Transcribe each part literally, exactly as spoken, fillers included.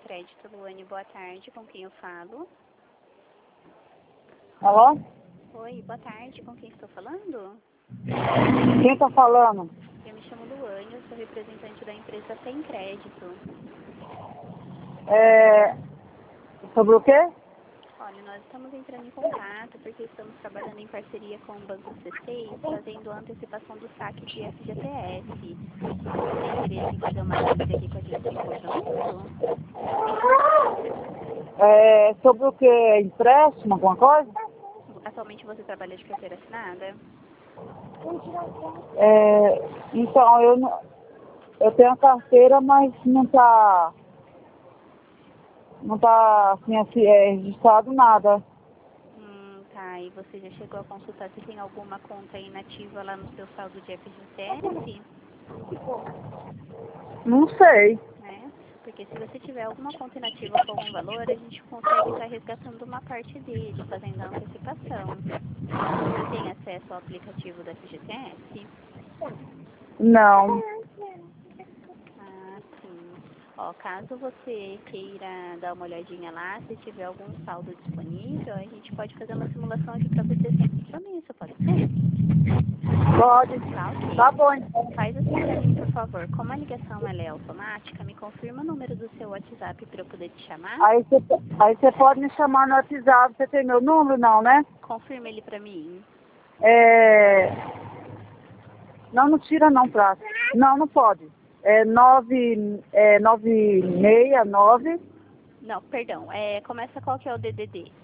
Crédito, Luane, boa tarde, com quem eu falo? Alô? Oi, boa tarde, com quem estou falando? Quem tá falando? Eu me chamo Luane, eu sou representante da empresa Tem Crédito. É... Sobre o quê? Olha, nós estamos entrando em contato porque estamos trabalhando em parceria com o Banco C seis, fazendo a antecipação do saque de F G T S. Você tem interesse em fazer uma análise aqui com a gente sem compromisso? É... Sobre o quê? Empréstimo, alguma coisa? Atualmente você trabalha de carteira assinada? É... Então, eu, não- eu tenho a carteira, mas não tá... Não tá, assim, assim é, registrado nada. Hum, tá. E você já chegou a consultar se tem alguma conta inativa lá no seu saldo de F G T S? Não sei. Né? Porque se você tiver alguma conta inativa com algum valor, a gente consegue estar resgatando uma parte dele, fazendo a antecipação. Você tem acesso ao aplicativo da F G T S? Não. Ah, sim. Ó, caso você queira dar uma olhadinha lá, se tiver algum saldo disponível, a gente pode fazer uma simulação aqui para você sem compromisso, pode ser? Pode. Tá, Tá ok. bom, então. Faz assim pra mim, por favor. Como a ligação ela é automática, me confirma o número do seu WhatsApp para eu poder te chamar. Aí você aí você pode me chamar no WhatsApp. Você tem meu número, não, né? Confirma ele pra mim. É... Não, não tira não, prato. Não, não pode. É nove, é nove seis nove, Não, perdão. É, começa qual que é o D D D?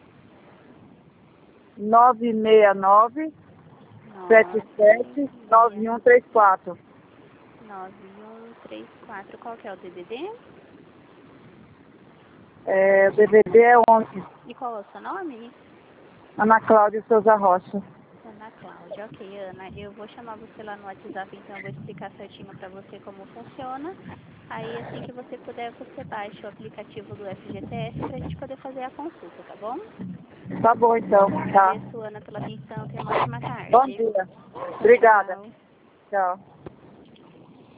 nove seis nove, sete sete, nove um três quatro. nove um três quatro. Qual que é o D D D? É, o D V D é onze. E qual é o seu nome? Ana Cláudia Souza Rocha. Ana Cláudia. Ok, Ana. Eu vou chamar você lá no WhatsApp, então eu vou explicar certinho pra você como funciona. Aí, assim que você puder, você baixa o aplicativo do F G T S pra gente poder fazer a consulta, tá bom? Tá bom, então. Tá. Agradeço, Ana, pela atenção. Tenha uma ótima tarde. Bom dia. Obrigada. Tchau. Tchau.